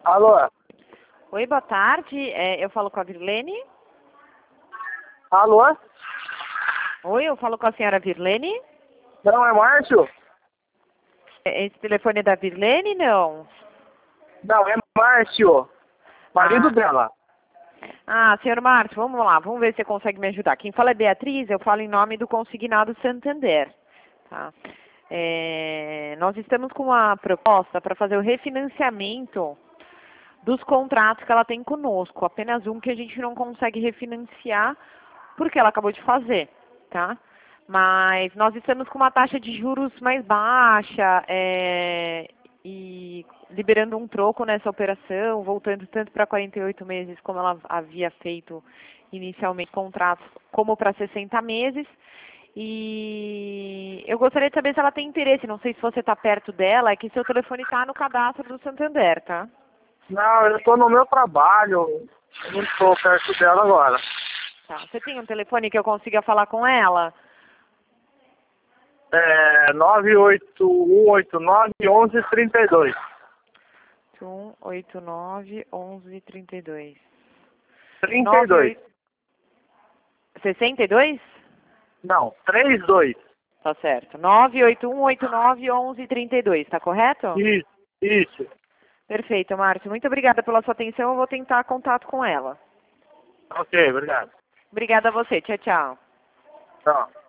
Alô? Oi, boa tarde. Eu falo com a Virlene? Alô? Oi, eu falo com a senhora Virlene? Não, é Márcio? Esse telefone é da Virlene, não? Não, é Márcio. Marido Ah, dela. senhor Márcio, vamos lá, vamos ver se você consegue me ajudar. Quem fala é Beatriz, eu falo em nome do Consignado Santander. Tá? Nós estamos com uma proposta para fazer o refinanciamento dos contratos que ela tem conosco. Apenas um que a gente não consegue refinanciar porque ela acabou de fazer, tá? Mas nós estamos com uma taxa de juros mais baixa e liberando um troco nessa operação, voltando tanto para 48 meses como ela havia feito inicialmente contratos, como para 60 meses. E eu gostaria de saber se ela tem interesse, não sei se você está perto dela, é que seu telefone está no cadastro do Santander, tá? Não, eu tô no meu trabalho. Eu não estou perto dela agora. Tá. Você tem um telefone que eu consiga falar com ela? É 981891132. 189 1132. 32. 98 62? Não, 32. Tá certo. 981891132, tá correto? Isso, isso. Perfeito, Márcio. Muito obrigada pela sua atenção. Eu vou tentar contato com ela. Ok, obrigado. Obrigada a você. Tchau, tchau. Tchau.